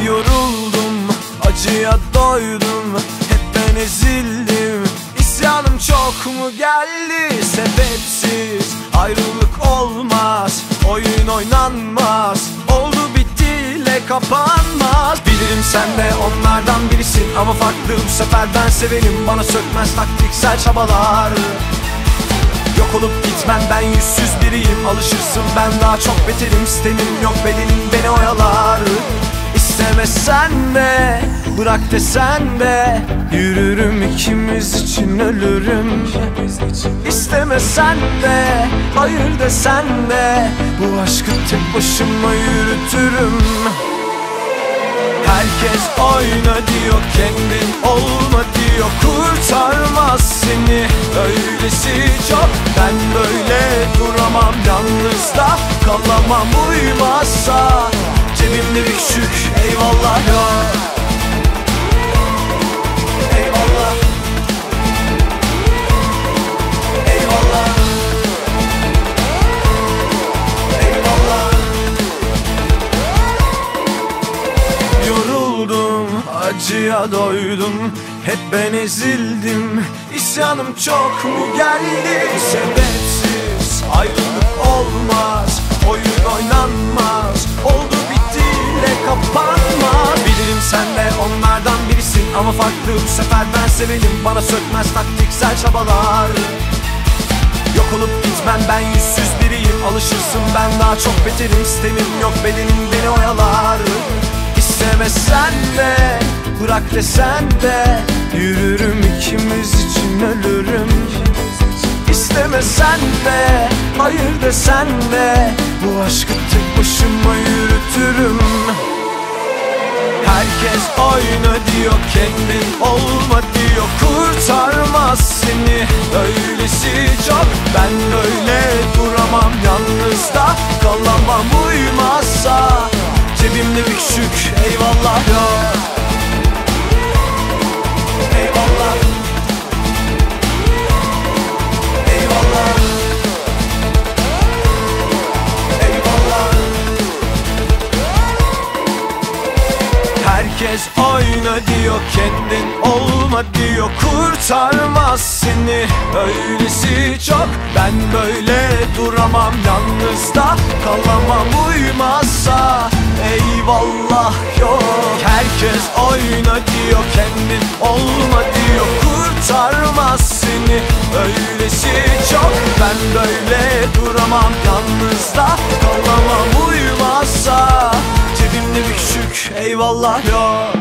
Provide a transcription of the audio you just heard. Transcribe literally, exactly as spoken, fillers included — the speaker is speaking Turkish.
Yoruldum, acıya doydum, hep ben ezildim. İsyanım çok mu geldi? Sebepsiz ayrılık olmaz, oyun oynanmaz, oldu bittiyle kapanmaz. Bilirim sen de onlardan birisin ama farklı bu sefer ben severim. Bana sökmez taktiksel çabalar. Yok olup gitmem, ben yüzsüz biriyim. Alışırsın, ben daha çok beterim. Sistemim yok, bedenim beni oyalar. İstemesen de, bırak desen de, yürürüm, ikimiz için ölürüm. İstemesen de, hayır desen de, bu aşkı tek başıma yürütürüm. Herkes oyna diyor, kendin olma diyor, kurtarmaz seni öylesi çok. Ben böyle duramam, yalnız da kalamam. Uymazsa cebimde bir küçük eyvallah yok. Eyvallah, eyvallah, eyvallah. Yoruldum, acıya doydum, hep ben ezildim. İsyanım çok mu geldi? Sebepsiz ayrılık olmaz, oyun oynanmaz, oldu bittiyle kapanmaz. Bilirim sen de onlardan birisin ama farklı bu sefer ben severim. Bana sökmez taktiksel çabalar. Yok olup gitmem, ben yüzsüz biriyim. Alışırsın, ben daha çok beterim. Sistemim yok, bedenim beni oyalar. İstemesen de, bırak desen de, yürürüm, ikimiz için ölürüm. İstemesen de, hayır desen de, bu aşkı tek başıma yürütürüm. Herkes oyna diyor, kendin olma diyor, kurtarmaz seni öylesi çok. Ben böyle duramam, yalnız da kalamam. Uymazsa cebimde bir küçük eyvallah yok. Eyvallah, eyvallah, eyvallah. Herkes oyna diyor, kendin olma diyor, kurtarmaz seni öylesi çok. Ben böyle duramam, yalnız da kalamam. Uymazsa eyvallah yok. Herkes oyna diyor, kendin olma diyor, kurtarmaz seni öylesi çok. Ben böyle duramam, yalnız da kalamam. Uymazsa cebimde bir küçük eyvallah yok.